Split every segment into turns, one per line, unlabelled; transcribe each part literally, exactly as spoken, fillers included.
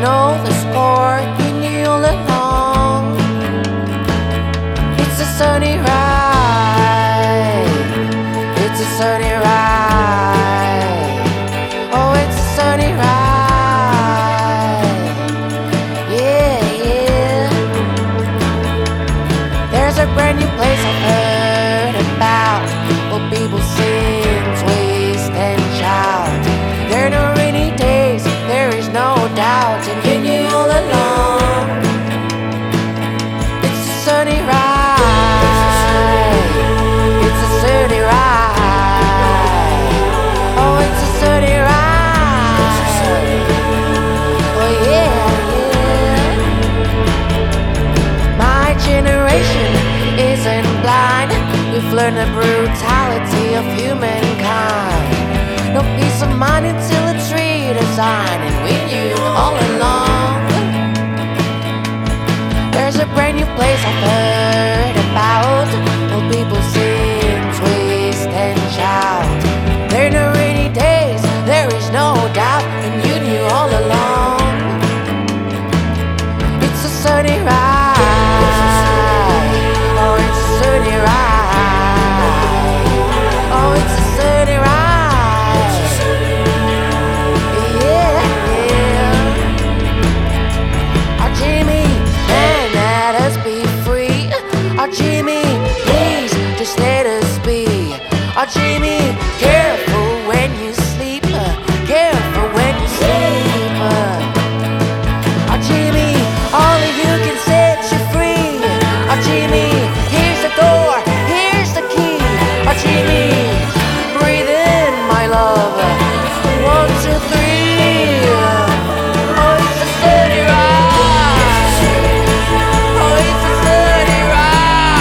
know the score, you knew all along. It's a sunny ride, it's a sunny ride. Oh, it's a sunny ride. Yeah, yeah. There's a brand new place I've heard about, where people sing, twist and shout. There are no rainy days, there is no doubt, and you knew all along. It's a sunny ride, it's a sunny ride. Oh, it's a sunny ride. Oh yeah, yeah. My generation isn't blind, we've learned the brutality of humankind. No peace of mind until it's redesigned, and we knew all along. There's a brand new place I've heard about, where people sing, twist and shout. There are no rainy days, there is no doubt, and you knew all along. It's a sunny ride. Oh, it's a sunny ride. Oh, it's a sunny ride. Jimmy, please just let us be. Oh, Jimmy, careful when you sleep, careful when you sleep. Oh, Jimmy, only you can set you free. Oh, Jimmy, here's the door, here's the key. Oh, Jimmy, breathe in, my love. One, two, three. Oh, it's a sunny ride. Oh, it's a sunny ride.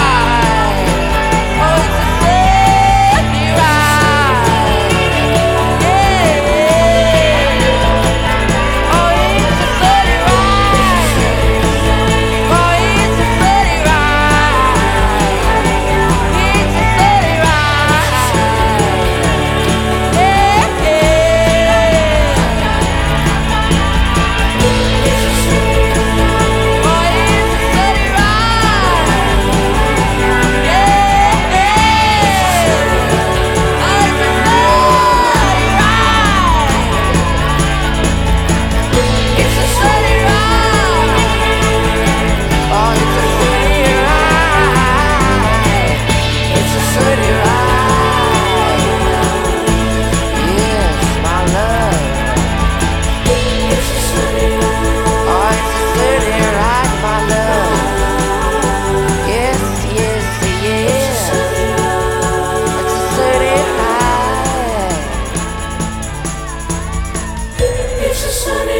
It's a sunny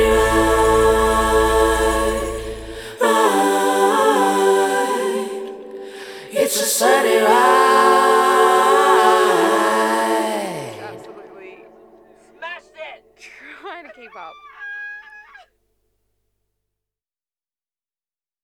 ride, ride. It's a sunny ride.